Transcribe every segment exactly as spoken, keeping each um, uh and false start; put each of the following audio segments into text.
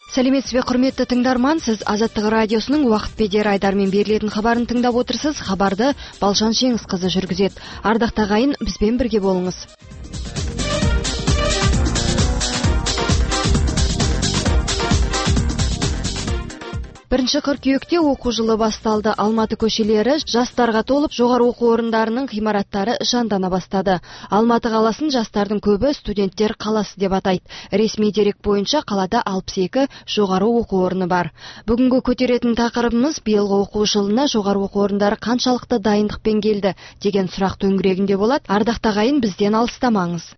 Сәлеметсіз бе, құрметті тыңдарман, сіз Азаттық радиосының уақыт бедері Айдармен берілетін хабарын тыңдап отырсыз. Хабарды Балжан Жеңісқызы жүргізеді. Ардақта ағайын, бізбен бірге болыңыз. Бірінші қыркүйекте оқу жылы басталды. Алматы көшелері жастарға толып, жоғары оқу орындарының ғимараттары жандана бастады. Алматы қаласын жастардың көбі студенттер қаласы деп атайды. Ресми дерек бойынша қалада алпыс екі жоғары оқу орны бар. Бүгінгі көтеретін тақырыбымыз биылғы оқу жылына жоғары оқу орындары қаншалықты дайындықпен келді деген сұрақ төңірегінде болады. Ардақта ағайын, бізден алыстамаңыз.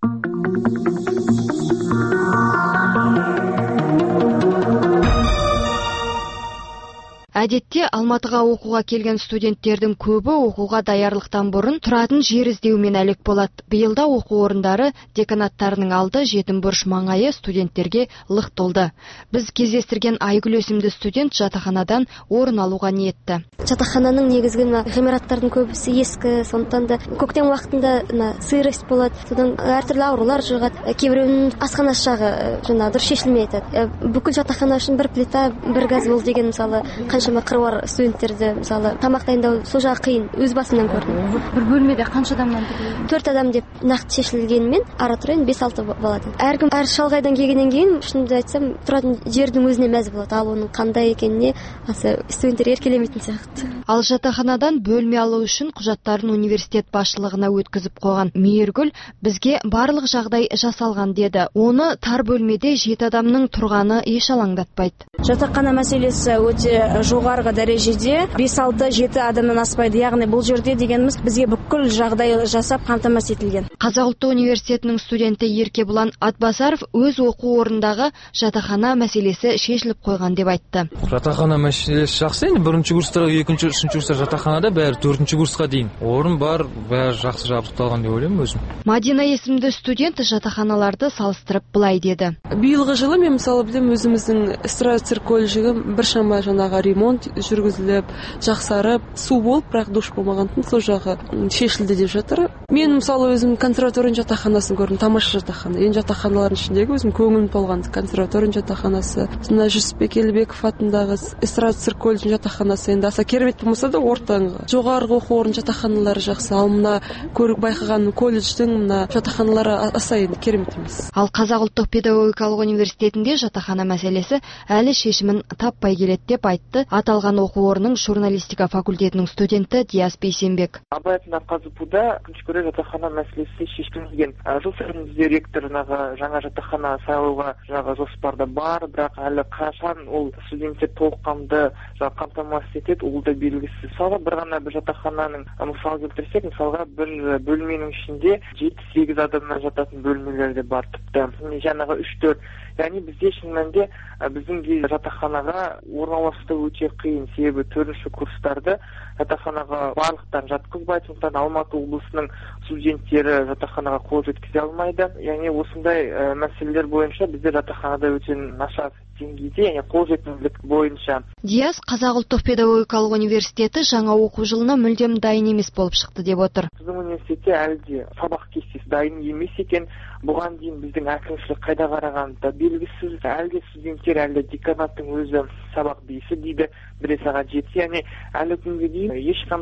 Әдетте Алматыға оқуға келген студенттердің көбі оқуға даярлықтан бұрын тұратын жер іздеумен әлек болады. Биылда оқу орындары деканаттарының алды жетім бұрыш маңайы студенттерге лық толды. Біз кездестірген Айгүл есімді студент жатақханадан орын алуға ниетті. Жатақхананың негізгі ғимараттардың көбісі ескі, сондықтан да көктем уақытында сырость болады, содан әртүрлі аурулар жұғады. Кейбіреуінің асханасы жағы жаңа дұрыс шешілмей айтады. Бүкіл жатақхана үшін бір плита, бір газ бол деген мысалы қаншама қыруар студенттерді мысалы тамақ дайындау сол жағы қиын, өз басымнан көрдім. Бір бөлмеде қанша адамнан тұрады? Төрт адам деп нақты шешілгенмен ара тұра бес алты болады. Әркім әр шалғайдан келгеннен кейін, шынымды айтсам, тұратын жердің өзіне мәз болады. Ал оның қандай екеніне аса студенттер еркелемейтін сияқты. Ал жатақханадан бөлме алу үшін құжаттарын университет басшылығына өткізіп қойған Мейіргүл бізге барлық жағдай жасалған деді. Оны тар бөлмеде жеті адамның тұрғаны еш алаңдатпайды. Жатақхана мәселесі өте жоғарғы дәрежеде, бес алты жеті адамнан аспайды. Яғни бұл жерде дегеніміз бізге бүкіл жағдай жасап қамтамасыз етілген. Қазақ ұлттық университетінің студенті Еркебұлан Атбасаров өз оқу орнындағы жатақхана мәселесі шешіліп қойған деп айтты. Жатақхана мәселесі жақсы, енді бірінші курстарға, екінші, үшінші курстар жатақханада бәрі төртінші курсқа дейін орын бар, бәрі жақсы жабдықталған деп ойлаймын өзім. Мадина есімді студент жатақханаларды салыстырып былай деді. Биылғы жылы мен мысалы білем, өзіміздің эстрада колледжігі біршама жаңағы ремонт жүргізіліп, жақсарып, су болып, бірақ душ болмағандықтан сол жағы шешілді деп жатыр. Мен мысалы өзім консерваторияның жатақханасын көрдім, тамаша жатақхана. Ең жатақханалардың ішіндегі өзім көңілім толған консерваторияның жатақханасы. Сонда Жүсіпбек Елебеков атындағы эстрада колледжінің жатақханасы енді аса керемет болмаса да ортаңғы. Жоғарғы оқу орын жатақханалары жақсы. Ал мына көріп байқаған колледждің мына жатақханалары аса енді керемет емес. Ал Қазақ ұлттық педагогикалық университетінде жатақхана мәселесі әлі шешімін таппай келеді деп айтты аталған оқу орнының журналистика факультетінің студенті Диас Бейсенбек. Абай атындағы қазпуда күншкөре жатақхана мәселесі шешілмеген. Жыл сайын бізде ректор жаңа жатақхана салуға жаңа жоспарда бар, бірақ әлі қашан ол студенттер толыққанды қамтамасыз етеді, ол да белгісіз. Мысалы бір ғана бір жатақхананың мысал келтірсек, мысалға бір бөлменің ішінде жеті сегіз адамнан жататын бөлмелер де бар, тіпті жаңағы үш төрт. Яғни бізде шын мәнінде біздің жатақханаға орналасты өте қиын, себебі төртінші курстарды жатақханаға барлықтан жатқызбайды, сондықтан Алматы облысының студенттері жатақханаға қол жеткізе алмайды. Яғни осындай мәселелер бойынша бізде жатақханада өте нашар деңгейде, яғни қолжетімділік бойынша. Диас Қазақ ұлттық педагогикалық университеті жаңа оқу жылына мүлдем дайын емес болып шықты деп отыр. Біздің университетте әлі де сабақ кестесі дайын емес екен. Бұған дейін біздің әкімшілік қайда қараған да белгісіз. Әлде студенттер, әлде деканаттың өзі сабақ бесі дейді, біресе сағат жеті. Яғни әлі күнге дейін ешқандай